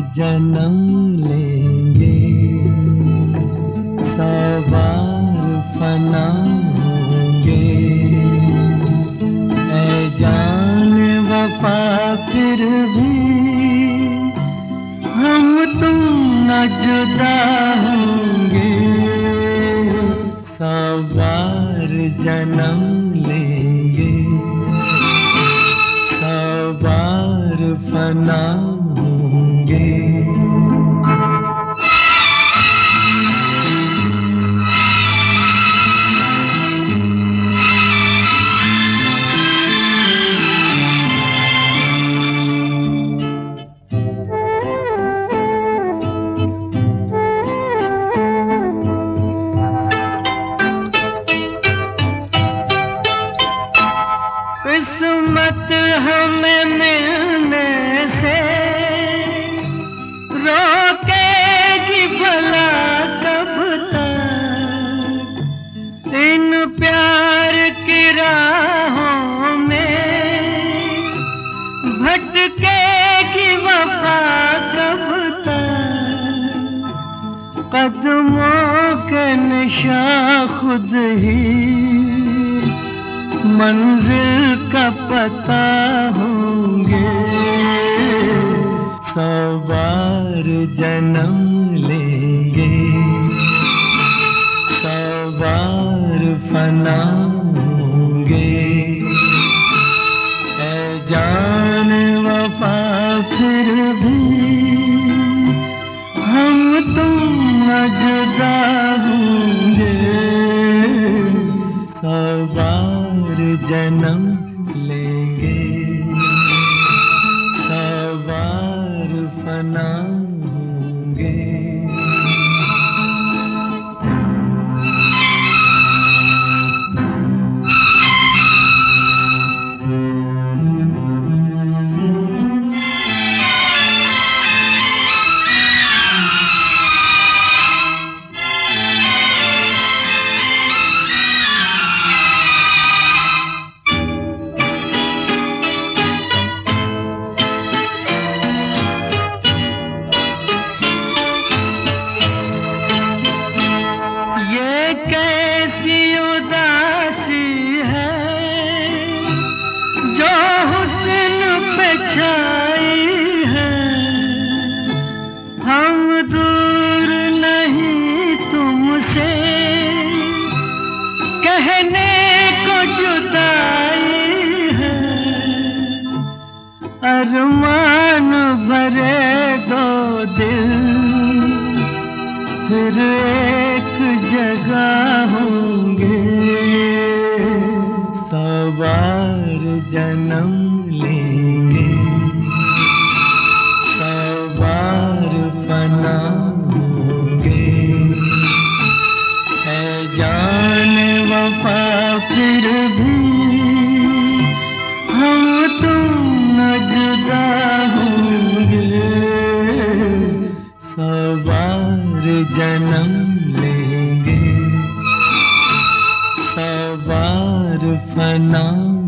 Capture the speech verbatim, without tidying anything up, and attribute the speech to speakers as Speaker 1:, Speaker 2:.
Speaker 1: जन्म लेंगे, सौ बार फना होंगे। ऐ जान वफा फिर भी हम तुम न जुदा होंगे, सौ बार जन्म लेंगे, सौ बार फना होंगे। किस्मत हमें मिलने से रोकेगी भला कब तक, इन प्यार की राहों में भटकेगी वफा कब तक। कदमों के निशान खुद ही मंजिल का पता होंगे, सौ बार जन्म लेंगे, सौ बार फना होंगे। ऐ जान वफा फिर भी हम तुम न जुदा होंगे, सौ बार जन्म लेंगे, सौ बार फना होंगे। कैसी उदासी है जो हुस्न पे छाई है, हम दूर नहीं तुमसे कहने को जुदाई है। अरमान भरे दो दिल फिर एक जगह होंगे, सौ बार जन्म लेंगे, सौ बार फना होंगे। है जान वफा फिर भी हम तुम न जुदा होंगे, सौ बार जन्म लेंगे, सौ बार फना